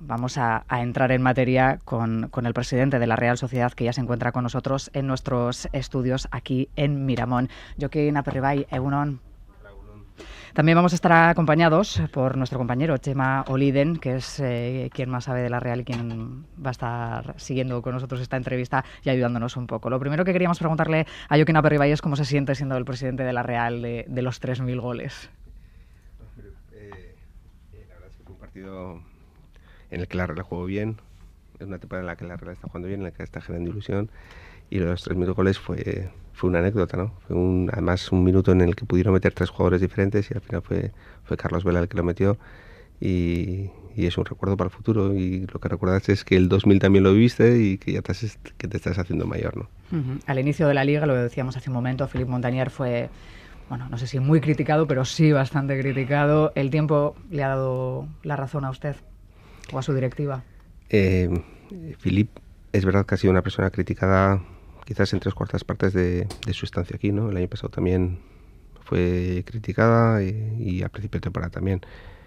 vamos a entrar en materia con el presidente de la Real Sociedad, que ya se encuentra con nosotros en nuestros estudios aquí en Miramón. Jokin Aperribai, egunon. También vamos a estar acompañados por nuestro compañero Chema Oliden, que es quien más sabe de la Real y quien va a estar siguiendo con nosotros esta entrevista y ayudándonos un poco. Lo primero que queríamos preguntarle a Jokin Aperribai es cómo se siente siendo el presidente de la Real de los 3.000 goles. La verdad es que fue un partido en el que la Real jugó bien, es una temporada en la que la Real está jugando bien, en la que está generando ilusión, y los 3.000 goles fue una anécdota, ¿no? Fue además un minuto en el que pudieron meter 3 jugadores diferentes y al final fue Carlos Vela el que lo metió, y es un recuerdo para el futuro, y lo que recuerdas es que el 2000 también lo viviste y que ya te estás haciendo mayor, ¿no? Al inicio de la Liga, lo decíamos hace un momento, Philippe Montanier fue, bueno, no sé si muy criticado, pero sí bastante criticado. ¿El tiempo le ha dado la razón a usted o a su directiva? Philippe es verdad que ha sido una persona criticada quizás en 3/4 partes de su estancia aquí, ¿no? El año pasado también fue criticada y a principio de temporada también,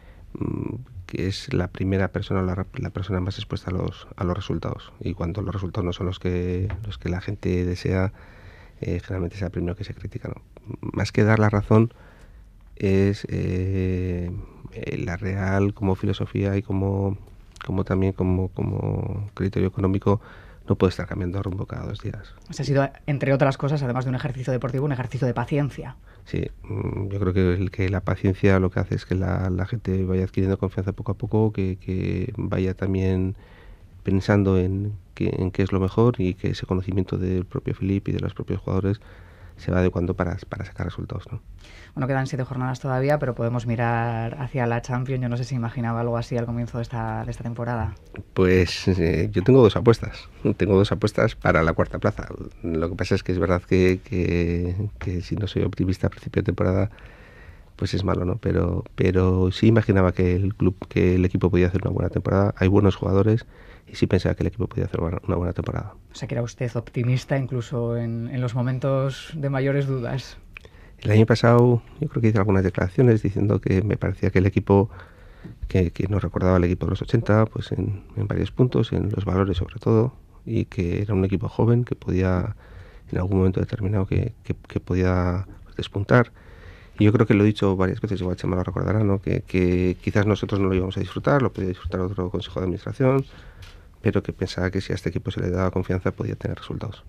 que es la primera persona, la persona más expuesta a los resultados, y cuando los resultados no son los que la gente desea, generalmente es el primero que se critica, ¿no? Más que dar la razón es la Real como filosofía y como también como criterio económico no puede estar cambiando de rumbo cada 2 días. O sea, ha sido, entre otras cosas, además de un ejercicio deportivo, un ejercicio de paciencia. Sí, yo creo que la paciencia lo que hace es que la gente vaya adquiriendo confianza poco a poco, que vaya también pensando en qué es lo mejor, y que ese conocimiento del propio Philippe y de los propios jugadores se va adecuando para sacar resultados, ¿no? Bueno, quedan 7 jornadas todavía, pero podemos mirar hacia la Champions. Yo no sé si imaginaba algo así al comienzo de esta temporada. Pues yo tengo 2 apuestas. Tengo 2 apuestas para la 4ª plaza. Lo que pasa es que es verdad que si no soy optimista a principio de temporada, pues es malo, ¿no? Pero sí imaginaba que el equipo podía hacer una buena temporada. Hay buenos jugadores y sí pensaba que el equipo podía hacer una buena temporada. O sea, que era usted optimista incluso en los momentos de mayores dudas. El año pasado yo creo que hice algunas declaraciones diciendo que me parecía que el equipo, que nos recordaba al equipo de los 80, pues en varios puntos, en los valores sobre todo, y que era un equipo joven que podía, en algún momento determinado, que podía despuntar. Y yo creo que lo he dicho varias veces, igual Chema lo recordará, ¿no? Que quizás nosotros no lo íbamos a disfrutar, lo podía disfrutar otro consejo de administración, pero que pensaba que si a este equipo se le daba confianza podía tener resultados.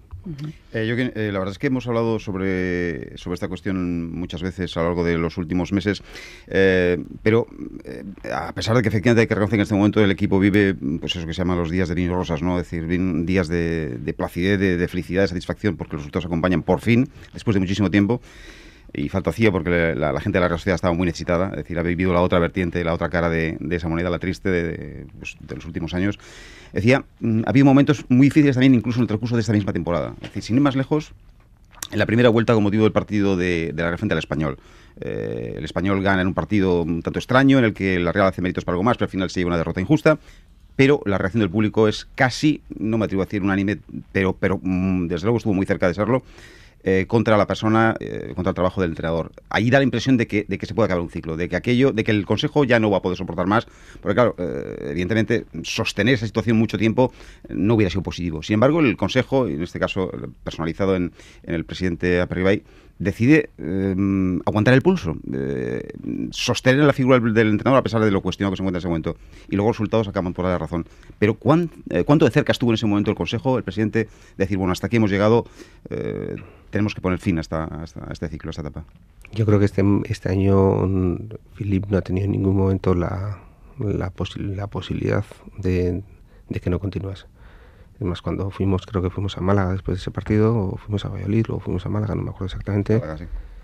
La verdad es que hemos hablado sobre esta cuestión muchas veces a lo largo de los últimos meses, pero a pesar de que efectivamente hay que reconocer que en este momento el equipo vive, pues eso que se llama los días de niños rosas, ¿no? Es decir, días de placidez, de felicidad, de satisfacción, porque los resultados acompañan por fin, después de muchísimo tiempo. Y falta hacía porque la gente de la Real Sociedad estaba muy necesitada, es decir, ha vivido la otra vertiente, la otra cara de esa moneda, la triste de los últimos años. Decía, ha habido momentos muy difíciles también incluso en el transcurso de esta misma temporada. Es decir, sin ir más lejos, en la primera vuelta con motivo del partido de la Real frente al Español. El Español gana en un partido un tanto extraño, en el que la Real hace méritos para algo más, pero al final se lleva una derrota injusta. Pero la reacción del público es casi, no me atrevo a decir unánime, pero desde luego estuvo muy cerca de serlo, contra la persona, contra el trabajo del entrenador. Ahí da la impresión de que se puede acabar un ciclo, de que el Consejo ya no va a poder soportar más, porque claro, evidentemente sostener esa situación mucho tiempo no hubiera sido positivo. Sin embargo, el Consejo, en este caso personalizado en el presidente Aperribai, decide aguantar el pulso, sostener la figura del entrenador a pesar de lo cuestionado que se encuentra en ese momento, y luego los resultados acaban por dar razón. Pero ¿cuánto de cerca estuvo en ese momento el Consejo, el presidente, de decir, bueno, hasta aquí hemos llegado, tenemos que poner fin a este ciclo, a esta etapa? Yo creo que este año Philippe no ha tenido en ningún momento la posibilidad de que no continuase. Además, cuando creo que fuimos a Málaga después de ese partido, o fuimos a Valladolid, o fuimos a Málaga, no me acuerdo exactamente. Málaga,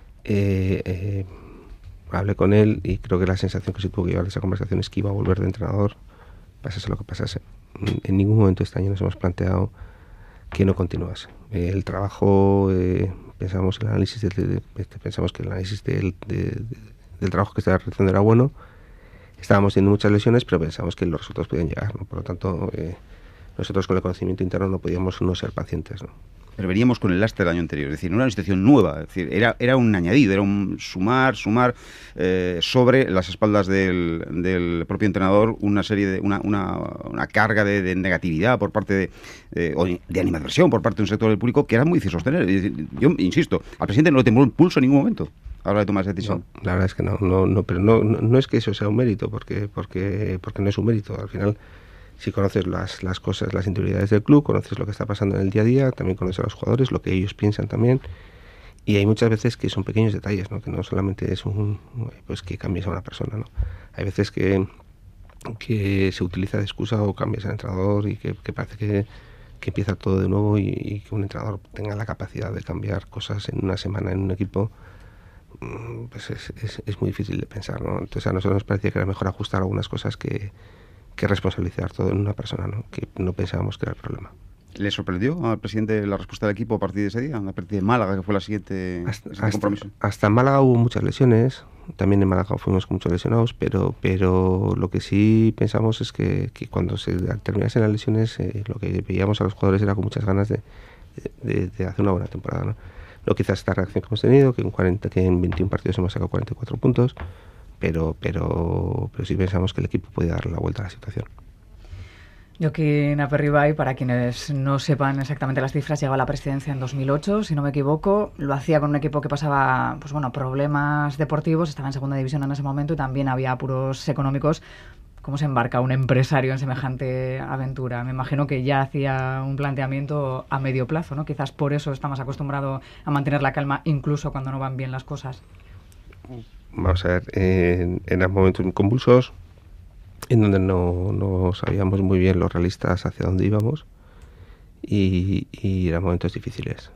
sí. Hablé con él y creo que la sensación que se tuvo que llevar de esa conversación es que iba a volver de entrenador, pasase lo que pasase. En ningún momento este año nos hemos planteado que no continuase. El trabajo, pensamos que el análisis del trabajo que estaba realizando era bueno. Estábamos teniendo muchas lesiones, pero pensamos que los resultados podían llegar, ¿no? Por lo tanto, nosotros con el conocimiento interno no podíamos no ser pacientes, ¿no? Pero veníamos con el lastre del año anterior, es decir, no era una situación nueva, es decir, era un añadido, era un sumar sobre las espaldas del propio entrenador una serie de una carga de negatividad por parte o de animadversión por parte de un sector del público que era muy difícil sostener. Es decir, yo insisto, al presidente no le tembló el pulso en ningún momento a la hora de tomar esa decisión. No, la verdad es que pero no es que eso sea un mérito, porque no es un mérito. Al final, si conoces las cosas, las interioridades del club, conoces lo que está pasando en el día a día, también conoces a los jugadores, lo que ellos piensan también, y hay muchas veces que son pequeños detalles, ¿no? Que no solamente es pues que cambies a una persona, ¿no? Hay veces que se utiliza de excusa o cambias al entrenador y que parece que empieza todo de nuevo y que un entrenador tenga la capacidad de cambiar cosas en una semana en un equipo, pues es muy difícil de pensar, ¿no? Entonces a nosotros nos parecía que era mejor ajustar algunas cosas que responsabilizar todo en una persona, ¿no? Que no pensábamos que era el problema. ¿Le sorprendió al presidente la respuesta del equipo a partir de ese día? A partir de Málaga, que fue la siguiente compromiso. Hasta en Málaga hubo muchas lesiones, también en Málaga fuimos con muchos lesionados, pero lo que sí pensamos es que cuando se terminasen las lesiones, lo que veíamos a los jugadores era con muchas ganas de hacer una buena temporada, ¿no? No quizás esta reacción que hemos tenido, que en 21 partidos hemos sacado 44 puntos, pero sí pensamos que el equipo podía darle la vuelta a la situación. Joaquín Aperribay, para quienes no sepan exactamente las cifras, llegó a la presidencia en 2008, si no me equivoco. Lo hacía con un equipo que pasaba problemas deportivos, estaba en segunda división en ese momento y también había apuros económicos. ¿Cómo se embarca un empresario en semejante aventura? Me imagino que ya hacía un planteamiento a medio plazo, ¿no? Quizás por eso está más acostumbrado a mantener la calma incluso cuando no van bien las cosas. Vamos a ver, eran momentos muy convulsos, en donde no sabíamos muy bien los realistas hacia dónde íbamos y eran momentos difíciles.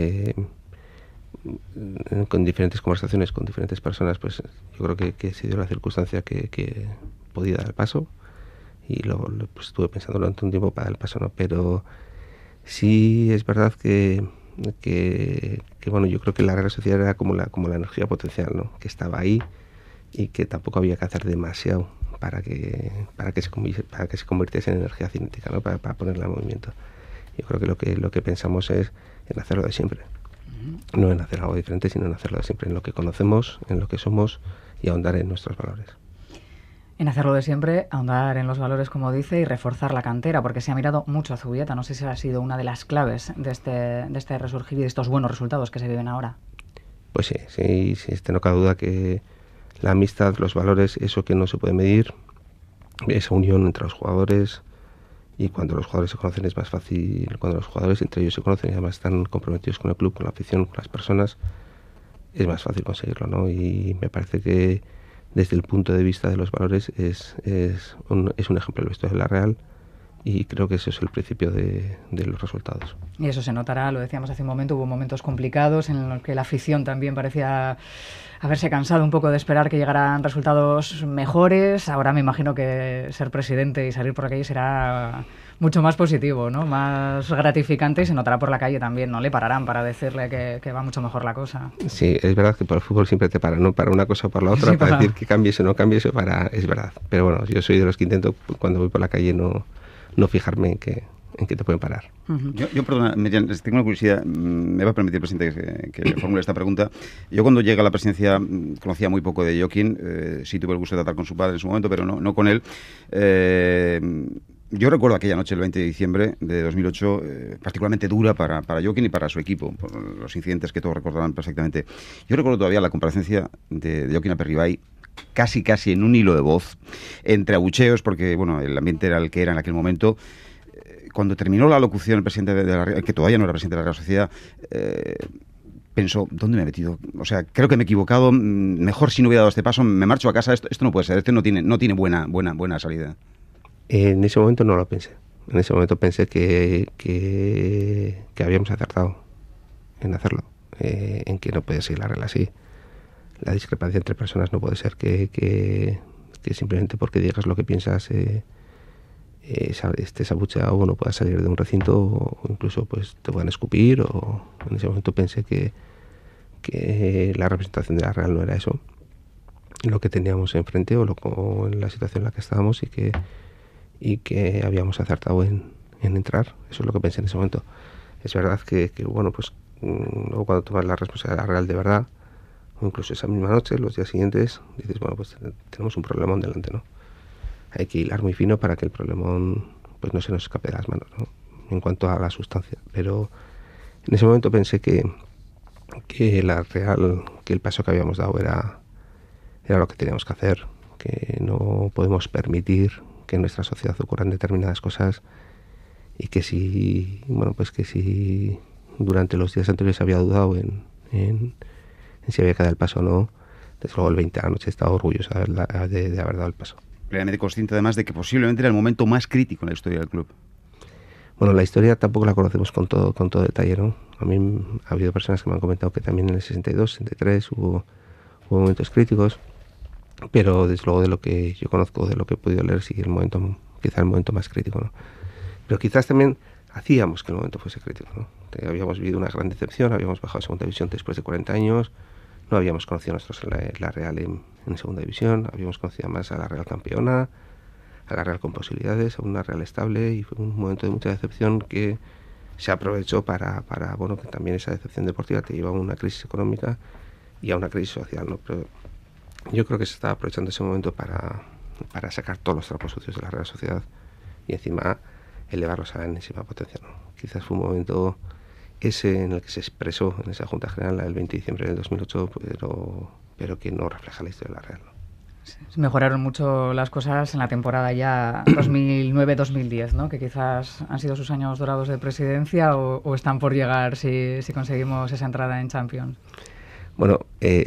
Con diferentes conversaciones con diferentes personas, pues yo creo que se dio la circunstancia que podía dar el paso y pues estuve pensando durante un tiempo para dar el paso, ¿no? Pero sí es verdad que bueno, yo creo que la Real Sociedad era como la energía potencial, ¿no? Que estaba ahí y que tampoco había que hacer demasiado para que se convirtiese en energía cinética, ¿no? Para ponerla en movimiento. Yo creo que lo que pensamos es en hacerlo de siempre. No en hacer algo diferente, sino en hacerlo de siempre, en lo que conocemos, en lo que somos y ahondar en nuestros valores. En hacerlo de siempre, ahondar en los valores, como dice, y reforzar la cantera, porque se ha mirado mucho a Zubieta. No sé si ha sido una de las claves de este resurgir y de estos buenos resultados que se viven ahora. Pues sí, no cabe duda que la amistad, los valores, eso que no se puede medir, esa unión entre los jugadores, y cuando los jugadores se conocen es más fácil, cuando los jugadores entre ellos se conocen y además están comprometidos con el club, con la afición, con las personas, es más fácil conseguirlo, ¿no? Y me parece que desde el punto de vista de los valores es un ejemplo el vestuario de la Real y creo que ese es el principio de los resultados. Y eso se notará, lo decíamos hace un momento, hubo momentos complicados en los que la afición también parecía haberse cansado un poco de esperar que llegaran resultados mejores. Ahora me imagino que ser presidente y salir por la calle será mucho más positivo, ¿no? Más gratificante y se notará por la calle también, no le pararán para decirle que va mucho mejor la cosa. Sí, es verdad que por el fútbol siempre te paran, ¿no? Para una cosa o para la otra, sí, para decir que cambies o no cambies, es verdad. Pero bueno, yo soy de los que intento cuando voy por la calle no fijarme en que te pueden parar. Uh-huh. Yo perdona, tengo una curiosidad, me va a permitir, presidente, que le formule esta pregunta. Yo cuando llegué a la presidencia conocía muy poco de Joaquín, sí tuve el gusto de tratar con su padre en su momento, pero no con él. Yo recuerdo aquella noche, el 20 de diciembre de 2008, particularmente dura para Joaquín y para su equipo, por los incidentes que todos recordarán perfectamente. Yo recuerdo todavía la comparecencia de Joaquín Aperribay, casi en un hilo de voz, entre abucheos, porque bueno, el ambiente era el que era en aquel momento. Cuando terminó la locución el presidente de la Real, que todavía no era presidente de la Real Sociedad, pensó, ¿dónde me he metido? O sea, creo que me he equivocado, mejor si no hubiera dado este paso, me marcho a casa, esto no puede ser, no tiene buena salida. En ese momento no lo pensé. En ese momento pensé que habíamos acertado en hacerlo, en que no puede seguir la Real así. La discrepancia entre personas no puede ser que simplemente porque digas lo que piensas estés abucheado o no puedas salir de un recinto o incluso pues te puedan escupir. O en ese momento pensé que la representación de la Real no era eso, lo que teníamos enfrente o en la situación en la que estábamos y que habíamos acertado en entrar. Eso es lo que pensé en ese momento. Es verdad que bueno, pues luego cuando tomas la responsabilidad de la Real de verdad, o incluso esa misma noche, los días siguientes, dices, bueno, pues tenemos un problemón delante, ¿no? Hay que hilar muy fino para que el problemón pues no se nos escape de las manos, ¿no? En cuanto a la sustancia. Pero en ese momento pensé que la Real, que el paso que habíamos dado era lo que teníamos que hacer, que no podemos permitir que en nuestra sociedad ocurran determinadas cosas y que si, bueno, pues que si durante los días anteriores había dudado en si había que dar el paso o no, desde luego el 20 de la noche estaba orgulloso de haber dado el paso. Plenamente consciente además de que posiblemente era el momento más crítico en la historia del club. Bueno, la historia tampoco la conocemos con todo detalle, ¿no? A mí ha habido personas que me han comentado que también en el 62, 63 hubo momentos críticos, pero desde luego de lo que yo conozco, de lo que he podido leer, sí, quizá el momento más crítico, ¿no? Pero quizás también hacíamos que el momento fuese crítico, ¿no? Habíamos vivido una gran decepción, habíamos bajado a segunda división después de 40 años, no habíamos conocido a nosotros la Real en segunda división, habíamos conocido más a la Real campeona, a la Real con posibilidades, a una Real estable, y fue un momento de mucha decepción que se aprovechó para bueno, que también esa decepción deportiva te lleva a una crisis económica y a una crisis social, ¿no? Pero yo creo que se estaba aprovechando ese momento para sacar todos los trapos sucios de la Real Sociedad y encima elevarlos a la enésima potencia, ¿no? Quizás fue un momento ese en el que se expresó en esa Junta General el 20 de diciembre del 2008, pero que no refleja la historia de la Real, ¿no? Mejoraron mucho las cosas en la temporada ya 2009-2010, ¿no? Que quizás han sido sus años dorados de presidencia o están por llegar si conseguimos esa entrada en Champions. Bueno,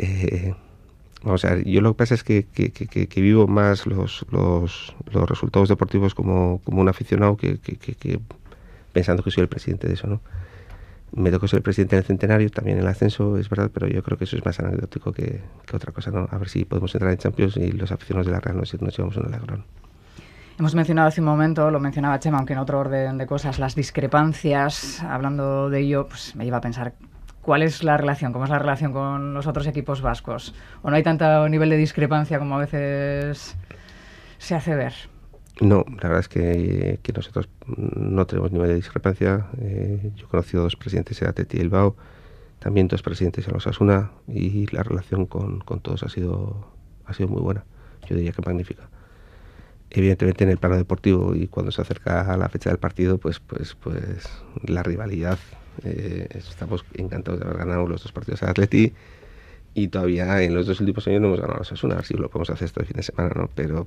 vamos a ver, yo lo que pasa es que vivo más los resultados deportivos como un aficionado que pensando que soy el presidente de eso, ¿no? Me tocó ser el presidente del centenario, también en el ascenso, es verdad, pero yo creo que eso es más anecdótico que otra cosa, ¿no? A ver si podemos entrar en Champions y los aficionados de la Real nos llevamos un alegrón. Hemos mencionado hace un momento, lo mencionaba Chema, aunque en otro orden de cosas, las discrepancias. Hablando de ello, pues me lleva a pensar, ¿cuál es la relación? ¿Cómo es la relación con los otros equipos vascos? ¿O no hay tanto nivel de discrepancia como a veces se hace ver? No, la verdad es que nosotros no tenemos nivel de discrepancia. Yo he conocido 2 presidentes en Athletic Bilbao, también 2 presidentes en Osasuna, y la relación con todos ha sido muy buena. Yo diría que magnífica. Evidentemente en el plano deportivo y cuando se acerca a la fecha del partido, pues la rivalidad. Estamos encantados de haber ganado los 2 partidos al Athletic. Y todavía en los 2 últimos años no hemos ganado a Osasuna, a ver si lo podemos hacer este fin de semana, ¿no? Pero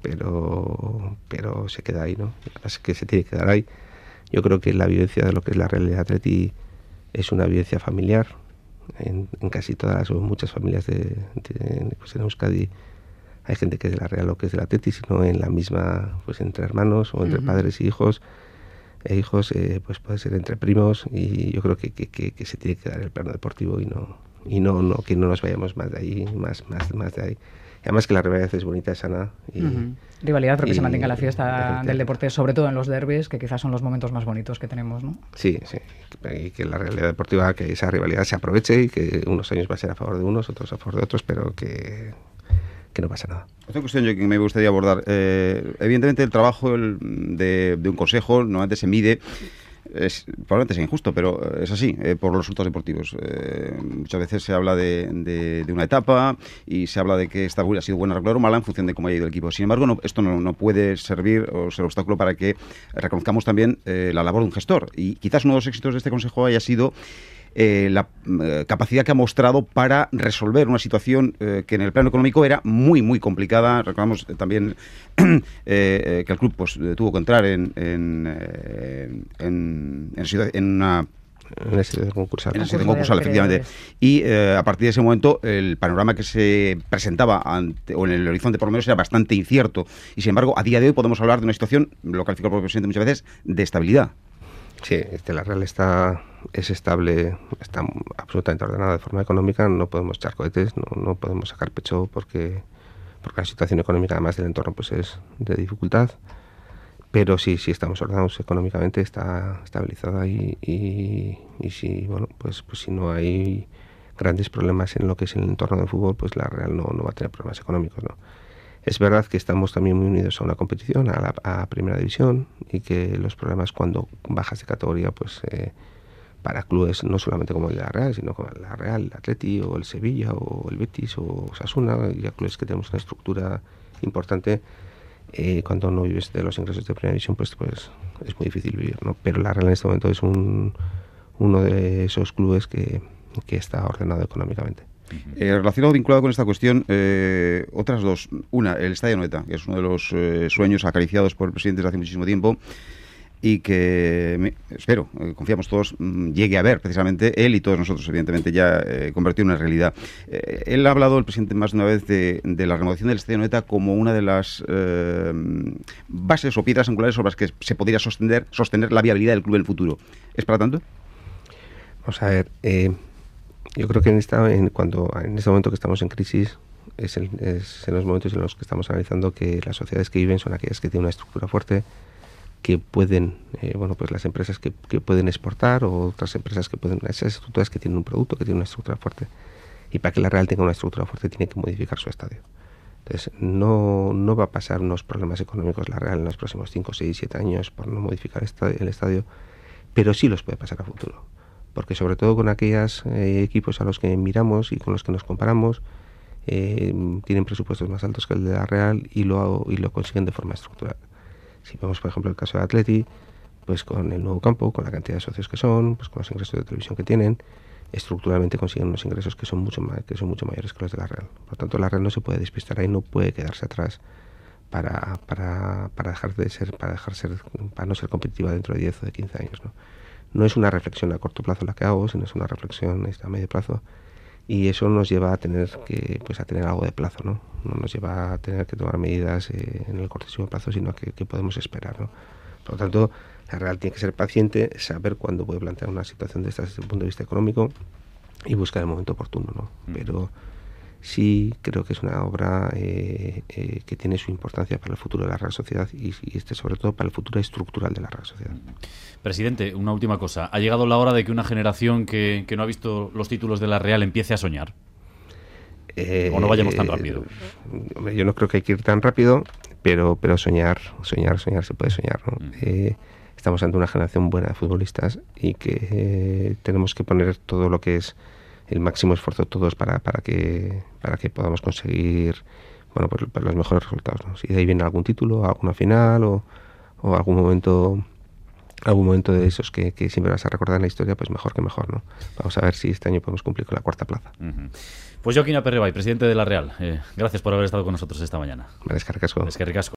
se queda ahí, ¿no? Es que se tiene que quedar ahí. Yo creo que la vivencia de lo que es la realidad Atleti es una vivencia familiar. En casi todas o muchas familias pues en Euskadi hay gente que es de la Real o que es del Atleti, sino en la misma, pues entre hermanos o entre padres y hijos. Pues puede ser entre primos, y yo creo que se tiene que dar el plano deportivo y no que no nos vayamos más de ahí, más de ahí. Y además que la rivalidad es bonita, es sana. Rivalidad, pero que se mantenga la fiesta del deporte, sobre todo en los derbis, que quizás son los momentos más bonitos que tenemos, ¿no? Sí. Y que la realidad deportiva, que esa rivalidad se aproveche y que unos años va a ser a favor de unos, otros a favor de otros, pero que no pasa nada. Otra cuestión que me gustaría abordar. Evidentemente el trabajo de un consejo normalmente se mide, probablemente sea injusto, pero es así, por los resultados deportivos. Muchas veces se habla de una etapa y se habla de que esta ha sido buena, regular o mala en función de cómo haya ido el equipo. Sin embargo, esto no puede servir o ser obstáculo para que reconozcamos también la labor de un gestor. Y quizás uno de los éxitos de este consejo haya sido la capacidad que ha mostrado para resolver una situación que en el plano económico era muy, muy complicada. Recordamos también que el club pues tuvo que entrar en una situación concursal. En la situación concursal, efectivamente. Y a partir de ese momento, el panorama que se presentaba o en el horizonte por lo menos era bastante incierto. Y sin embargo, a día de hoy podemos hablar de una situación, lo calificó el propio presidente muchas veces, de estabilidad. Sí, la Real es estable, está absolutamente ordenada de forma económica. No podemos echar cohetes, no podemos sacar pecho porque la situación económica, además del entorno, pues es de dificultad. Pero sí estamos ordenados económicamente, está estabilizada y si, bueno, pues si no hay grandes problemas en lo que es el entorno del fútbol, pues la Real no va a tener problemas económicos, ¿no? Es verdad que estamos también muy unidos a una competición, a Primera División, y que los problemas cuando bajas de categoría pues para clubes no solamente como el de la Real, sino como la Real, el Atleti o el Sevilla o el Betis o Osasuna, ya clubes que tenemos una estructura importante. Cuando no vives de los ingresos de Primera División, pues es muy difícil vivir, ¿no? Pero la Real en este momento es uno de esos clubes que está ordenado económicamente. Relacionado, vinculado con esta cuestión, otras dos. Una, el Estadio Anoeta, que es uno de los sueños acariciados por el presidente desde hace muchísimo tiempo y que, espero, confiamos todos, llegue a ver precisamente él y todos nosotros, evidentemente, ya convertido en una realidad. Él ha hablado, el presidente, más de una vez de la renovación del Estadio Anoeta como una de las bases o piedras angulares sobre las que se podría sostener la viabilidad del club en el futuro. ¿Es para tanto? Vamos a ver, yo creo que en este momento que estamos en crisis es en los momentos en los que estamos analizando que las sociedades que viven son aquellas que tienen una estructura fuerte, que pueden, pues las empresas que pueden exportar o otras empresas que pueden, esas estructuras que tienen un producto, que tienen una estructura fuerte. Y para que la Real tenga una estructura fuerte tiene que modificar su estadio. Entonces no va a pasar unos problemas económicos la Real en los próximos 5, 6, 7 años por no modificar el estadio, pero sí los puede pasar a futuro. Porque sobre todo con aquellos equipos a los que miramos y con los que nos comparamos, tienen presupuestos más altos que el de la Real y lo consiguen de forma estructural. Si vemos, por ejemplo, el caso de Atleti, pues con el nuevo campo, con la cantidad de socios que son, pues con los ingresos de televisión que tienen, estructuralmente consiguen unos ingresos que son mucho mayores que los de la Real. Por lo tanto, la Real no se puede despistar ahí, no puede quedarse atrás para no ser competitiva dentro de 10 o de 15 años, ¿no? No es una reflexión a corto plazo la que hago, sino es una reflexión a medio plazo. Y eso nos lleva a tener algo de plazo, ¿no? No nos lleva a tener que tomar medidas en el cortísimo plazo, sino que podemos esperar, ¿no? Por lo tanto, la Real tiene que ser paciente, saber cuándo puede plantear una situación de esta desde el punto de vista económico y buscar el momento oportuno, ¿no? Pero sí creo que es una obra que tiene su importancia para el futuro de la Real Sociedad y sobre todo para el futuro estructural de la Real Sociedad. Presidente, una última cosa. ¿Ha llegado la hora de que una generación que no ha visto los títulos de la Real empiece a soñar? ¿O no vayamos tan rápido? Yo no creo que hay que ir tan rápido, pero soñar se puede soñar, ¿no? Estamos ante una generación buena de futbolistas y que tenemos que poner todo lo que es el máximo esfuerzo todos para que podamos conseguir pues los mejores resultados, ¿no? Si de ahí viene algún título, alguna final o algún momento de esos que siempre vas a recordar en la historia, pues mejor que mejor, ¿no? Vamos a ver si este año podemos cumplir con la 4ª plaza. Pues Joaquín Aperribay, presidente de la Real, gracias por haber estado con nosotros esta mañana. Vale, eskerrik asko.